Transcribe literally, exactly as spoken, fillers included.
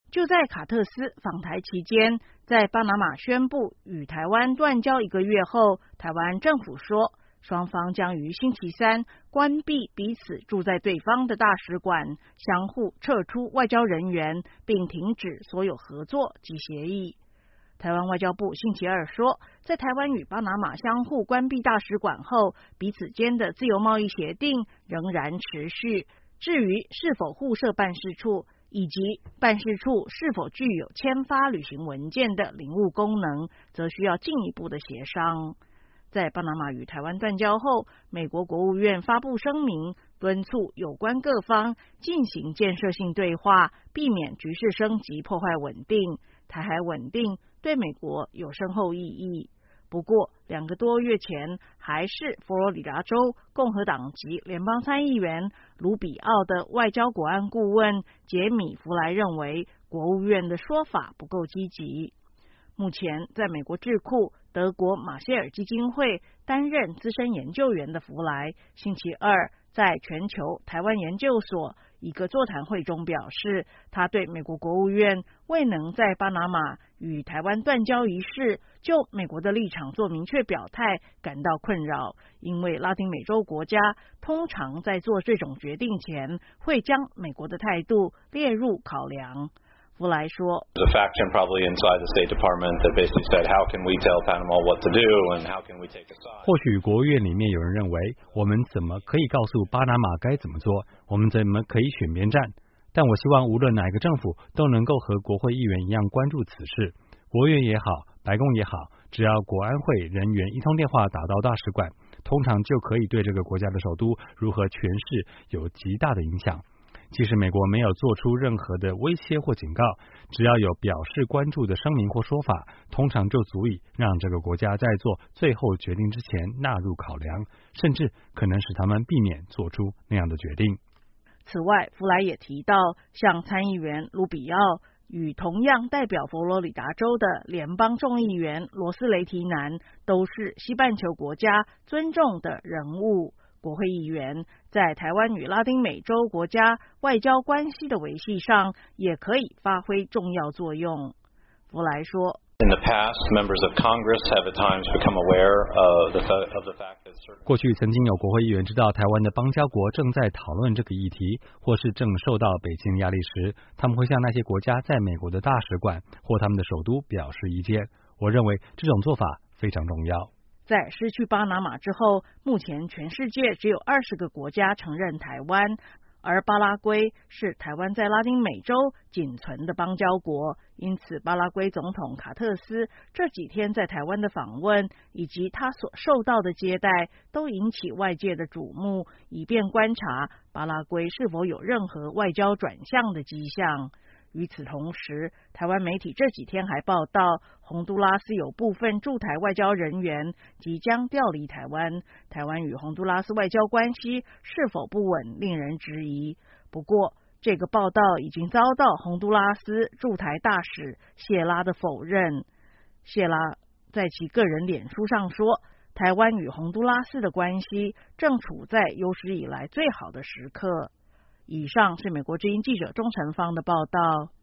就在卡特斯访台期间，在巴拿马宣布与台湾断交一个月后，台湾政府说，双方将于星期三关闭彼此驻在对方的大使馆，相互撤出外交人员，并停止所有合作及协议。台湾外交部星期二说，在台湾与巴拿马相互关闭大使馆后，彼此间的自由贸易协定仍然持续。至于是否互设办事处，以及办事处是否具有签发旅行文件的领务功能，则需要进一步的协商。在巴拿马与台湾断交后，美国国务院发布声明，敦促有关各方进行建设性对话，避免局势升级破坏稳定。台海稳定对美国有深厚意义。不过，两个多月前，还是佛罗里达州共和党籍联邦参议员卢比奥的外交国安顾问杰米·弗莱认为，国务院的说法不够积极。目前，在美国智库德国马歇尔基金会担任资深研究员的弗莱，星期二在全球台湾研究所一个座谈会中表示，他对美国国务院未能在巴拿马与台湾断交一事就美国的立场做明确表态感到困扰，因为拉丁美洲国家通常在做这种决定前会将美国的态度列入考量。弗莱说， The faction probably inside the State Department that basically said, how can we tell Panama what to do and how can we take a side? 或许国务院里面有人认为，我们怎么可以告诉巴拿马该怎么做，我们怎么可以选边站。但我希望无论哪一个政府都能够和国会议员一样关注此事，国务院也好，白宫也好，只要国安会人员一通电话打到大使馆，通常就可以对这个国家的首都如何诠释有极大的影响。即使美国没有做出任何的威胁或警告，只要有表示关注的声明或说法，通常就足以让这个国家在做最后决定之前纳入考量，甚至可能使他们避免做出那样的决定。 此外，弗莱也提到，像参议员卢比奥与同样代表佛罗里达州的联邦众议员罗斯雷提南都是西半球国家尊重的人物。国会议员在台湾与拉丁美洲国家外交关系的维系上也可以发挥重要作用。弗莱说， In the past, members of Congress have at times become aware of the, of the fact that certain... 过去曾经有国会议员知道台湾的邦交国正在讨论这个议题，或是正受到北京压力时，他们会向那些国家在美国的大使馆或他们的首都表示意见。我认为这种做法非常重要。 在失去巴拿马之后，目前全世界只有二十个国家承认台湾，而巴拉圭是台湾在拉丁美洲仅存的邦交国。因此，巴拉圭总统卡特斯这几天在台湾的访问以及他所受到的接待，都引起外界的瞩目，以便观察巴拉圭是否有任何外交转向的迹象。与此同时，台湾媒体这几天还报道，洪都拉斯有部分驻台外交人员即将调离台湾。台湾与洪都拉斯外交关系是否不稳，令人质疑。不过，这个报道已经遭到洪都拉斯驻台大使谢拉的否认。谢拉在其个人脸书上说，台湾与洪都拉斯的关系正处在有史以来最好的时刻。以上是美国之音记者钟成芳的报道。